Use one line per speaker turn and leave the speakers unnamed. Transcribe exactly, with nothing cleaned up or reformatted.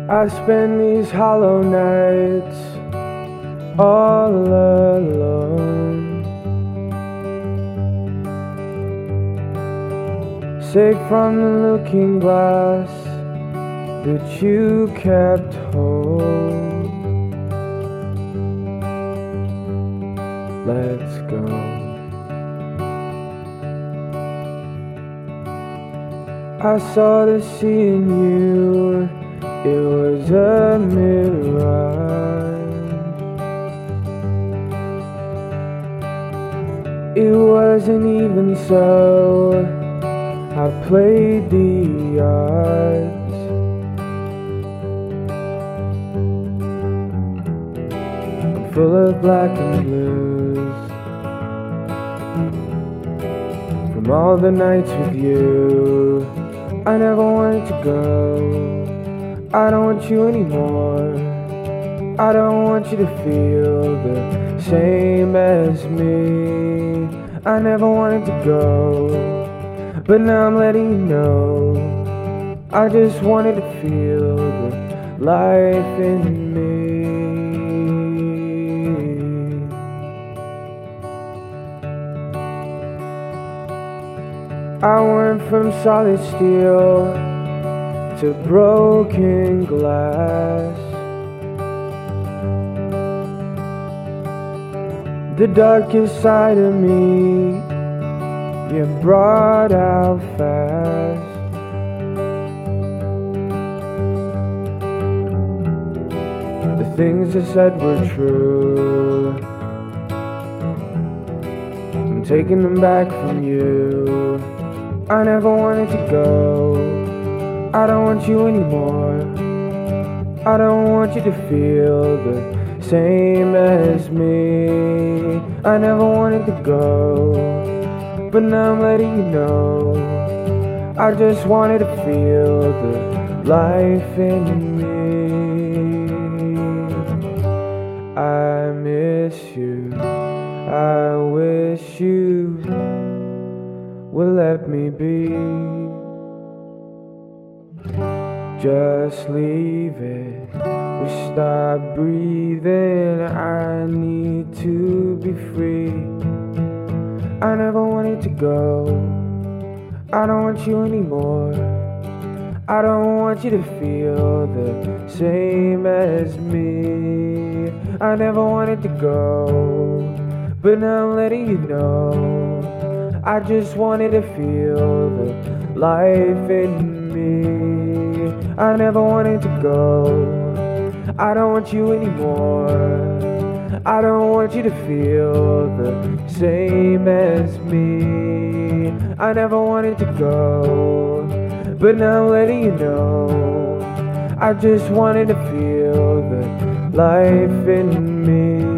I spend these hollow nights all alone, safe from the looking glass that you kept home. Let's go. I saw the sea in you, it was a mirage. It wasn't even so, I played the odds. I'm full of black and blues from all the nights with you. I never wanted to go. I don't want you anymore. I don't want you to feel the same as me. I never wanted to go, but now I'm letting you know. I just wanted to feel the life in me. I went from solid steel to broken glass. The darkest side of me you brought out fast. The things I said were true, I'm taking them back from you. I never wanted to go. I don't want you anymore. I don't want you to feel the same as me. I never wanted to go, but now I'm letting you know. I just wanted to feel the life in me. I miss you. I wish you will let me be. Just leave it. We stop breathing. I need to be free. I never wanted to go. I don't want you anymore. I don't want you to feel the same as me. I never wanted to go, but now I'm letting you know. I just wanted to feel the life in me. I never wanted to go. I don't want you anymore. I don't want you to feel the same as me. I never wanted to go, but now I'm letting you know. I just wanted to feel the life in me.